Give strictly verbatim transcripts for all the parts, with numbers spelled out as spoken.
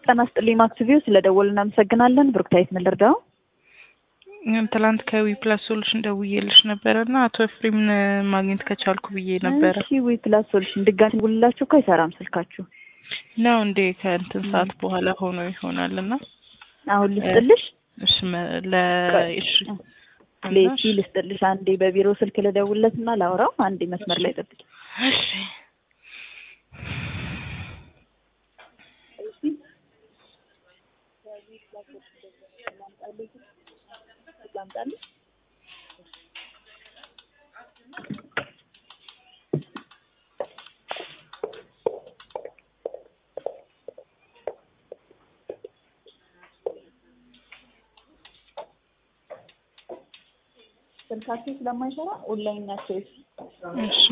ጤና ይስጥልኝ ማክሲቪው ስለደወልን እናመሰግናለን። ብሩክታይት መልርዳው ትላንት ከዊ ፕላስ ሶሉሽን ደውዬልሽ ነበርና አቶ ፍሬምን ማግኘት ከቻልኩ ብዬ ነበር። እሺ ዊ ፕላስ ሶሉሽን ድጋሚ ደውልላችሁ እኮ አይሰራም ስልካችሁ ነው እንዴ? ከእንትን ሰዓት በኋላ ሆኖ ይሆናልና አሁን ልስጥልሽ። እሺ ለ እሺ ለሲ ልስጥልሽ። አንዴ በቢሮ ስልክ ልደውልለትና ላውራው። አንዴ መስመር ላይ ጠብቂ። እሺ ስልካችሁ ስለማይሰራ ኦንላይን ናቸው። እሺ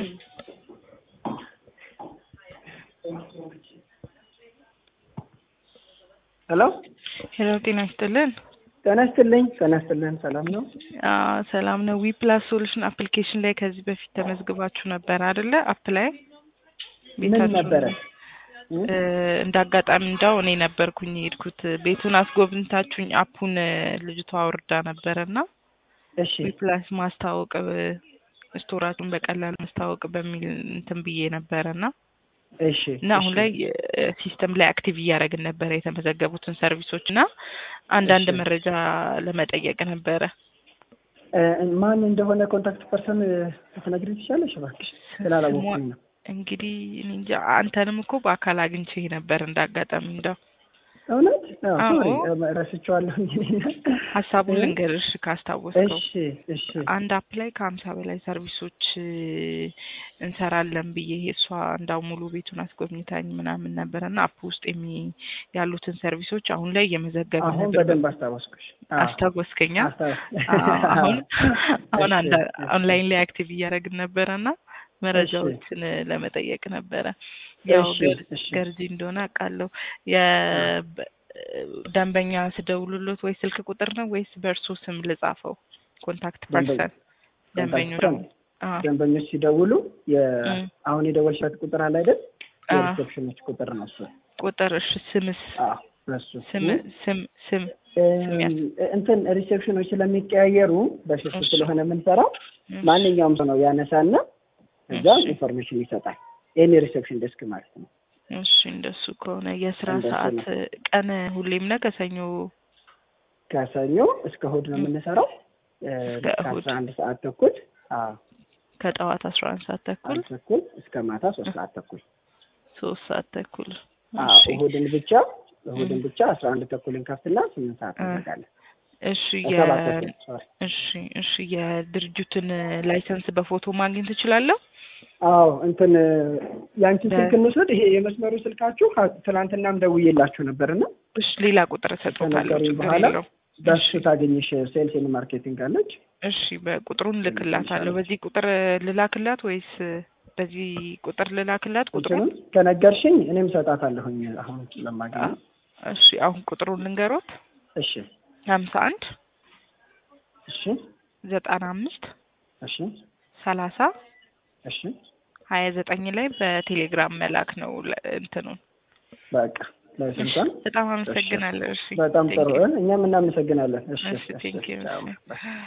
ሄሎ ሄሎ ጤና ይስጥልን። ጤና ይስጥልኝ። ጤና ይስጥልን። ሰላም ነው? አዎ ሰላም ነው። ዊ ፕላስ ሶሉሽን አፕሊኬሽን ላይ ከዚህ በፊት ተመዝግባችሁ ነበር አይደለ? አፕ ላይ ምን ነበር? እንዳጋጣሚ እንዳው እኔ ነበርኩኝ የሄድኩት ቤቱን አስጎብኝታችሁኝ አፑን ልጅቷ አውርዳ ነበርና እሺ ዊ ፕላስ ማስታወቅ ስቶራቱን በቀላል ማስታወቅ በሚል እንትን ብዬ ነበርና እሺ እና አሁን ላይ ሲስተም ላይ አክቲቭ እያደረግን ነበር የተመዘገቡትን ሰርቪሶችና አንዳንድ መረጃ ለመጠየቅ ነበር። ማን እንደሆነ ኮንታክት ፐርሰን ትነግሪኝ ትችላለሽ እባክሽ? ስላላወቅኩኝ ነው። እንግዲህ እንጃ አንተንም እኮ በአካል አግኝቼ ነበር እንዳጋጣሚ እንዳው እውነት አዎ ረስቼዋለሁ። ሐሳቡን ልንገርሽ ካስታወስከው። እሺ እሺ አንድ አፕ ላይ ከሀምሳ በላይ ሰርቪሶች እንሰራለን ብዬ እሷ እንዳው ሙሉ ቤቱን አስጎብኝታኝ ምናምን ነበርና አፕ ውስጥ የሚ ያሉትን ሰርቪሶች አሁን ላይ እየመዘገብን ነበር። አሁን በደንብ አስታወስኩሽ። አስታወስከኛ? አሁን አሁን ኦንላይን ላይ አክቲቭ እያደረግን ነበርና መረጃዎችን ለመጠየቅ ነበር። ያው ገርጂ እንደሆነ አውቃለሁ። የደንበኛ ስደውሉለት ወይ ስልክ ቁጥር ነው ወይስ በእርሱ ስም ልጻፈው? ኮንታክት ፐርሰን ደንበኞች ደንበኞች ሲደውሉ አሁን የደወልሻት ቁጥር አለ አይደል? የሪሴፕሽኖች ቁጥር ነው እሱ ቁጥር። እሺ ስምስ? አዎ እሱ ስም ስም ስም እንትን ሪሴፕሽኖች ስለሚቀያየሩ በሽፍት ስለሆነ የምንሰራው ማንኛውም ሰው ነው ያነሳና እዛ ኢንፎርሜሽን ይሰጣል። የኔ ሪሴፕሽን ዴስክ ማለት ነው። እሺ እንደሱ ከሆነ የስራ ሰዓት ቀን ሁሌም ነው ከሰኞ ከሰኞ እስከ እሑድ ነው የምንሰራው። ከአስራ አንድ ሰዓት ተኩል አዎ ከጠዋት አስራ አንድ ሰዓት ተኩል ተኩል እስከ ማታ ሶስት ሰዓት ተኩል ሶስት ሰዓት ተኩል። አዎ እሑድን ብቻ እሑድን ብቻ አስራ አንድ ተኩልን ከፍትና ስምንት ሰዓት እንዘጋለን። እሺ የ እሺ እሺ የድርጅቱን ላይሰንስ በፎቶ ማግኘት ትችላለህ? አዎ እንትን ያንቺ ስልክ እንውሰድ። ይሄ የመስመሩ ስልካችሁ ትናንትናም ደውዬላችሁ ነበርና እሺ ሌላ ቁጥር ሰጥቷለሁ በኋላ በሱ ታገኝሽ ሴልስ ኤንድ ማርኬቲንግ አለች። እሺ በቁጥሩን ልክላታለሁ። በዚህ ቁጥር ልላክላት ወይስ በዚህ ቁጥር ልላክላት? ቁጥሩን ከነገርሽኝ እኔም ሰጣታለሁኝ አሁን ለማግኘት። እሺ አሁን ቁጥሩን ልንገሮት። እሺ ሀምሳ አንድ እሺ ዘጠና አምስት እሺ ሰላሳ እሺ ሀያ ዘጠኝ ላይ በቴሌግራም መላክ ነው እንትኑን። በቃ ለሰንታን በጣም አመሰግናለሁ። እሺ በጣም ጥሩ። እኛም እናመሰግናለን። እሺ እሺ ቴንክ ዩ።